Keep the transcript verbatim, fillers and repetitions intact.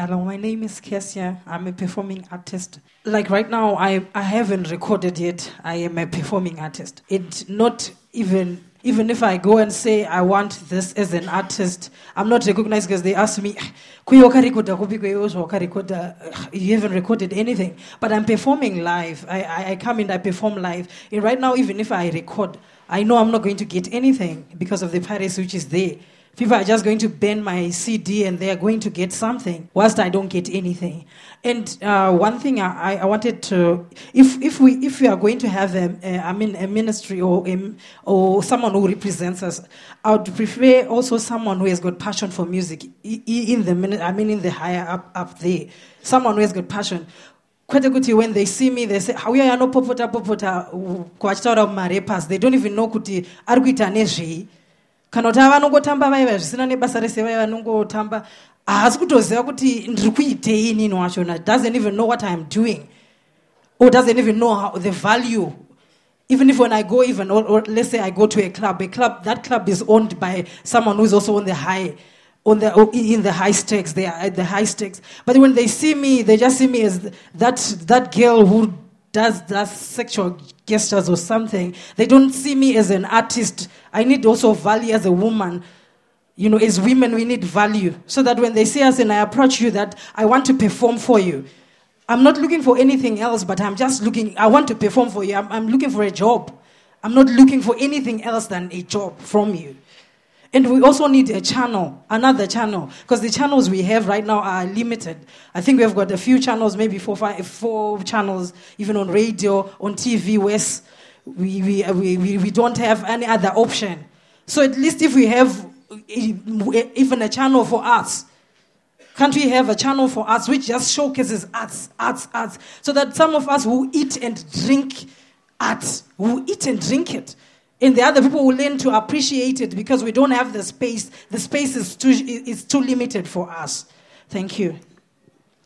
Hello, my name is Kesia. I'm a performing artist. Like right now, I, I haven't recorded yet. I am a performing artist. It not even even if I go and say I want this as an artist, I'm not recognized because they ask me, you haven't recorded anything. But I'm performing live. I, I, I come in, I perform live. And right now, even if I record, I know I'm not going to get anything because of the piracy which is there. People are just going to ban my C D and they are going to get something whilst I don't get anything. And uh, one thing I, I wanted to, if if we if we are going to have a, a I mean a ministry or a, or someone who represents us, I would prefer also someone who has got passion for music in the I mean in the higher up up there, someone who has got passion. Quite a good when they see me, they say, "How are you no popota popota kwachitaura marepas?" They don't even know kuti arikuita nezvei. Kana kuti vanongotamba vaiva zvisina nebasa rese vaiva vanongotamba haasi kutoziva kuti ndiri kuitei inini wachona, doesn't even know what I'm doing or doesn't even know how, the value. Even if when I go even or, or let's say I go to a club, a club that club is owned by someone who is also on the high on the in the high stakes, they are at the high stakes. But when they see me, they just see me as that that girl who does does sexual gestures or something. They don't see me as an artist. I need also value as a woman. You know, as women, we need value. So that when they see us and I approach you that I want to perform for you, I'm not looking for anything else, but I'm just looking, I want to perform for you. I'm, I'm looking for a job. I'm not looking for anything else than a job from you. And we also need a channel, another channel, because the channels we have right now are limited. I think we have got a few channels, maybe four, five, four channels, even on radio, on T V, West. We, we, we, we don't have any other option. So at least if we have even a channel for arts, can't we have a channel for arts which just showcases arts, arts, arts, so that some of us who eat and drink art, who eat and drink it, and the other people will learn to appreciate it because we don't have the space. The space is too, is too limited for us. Thank you.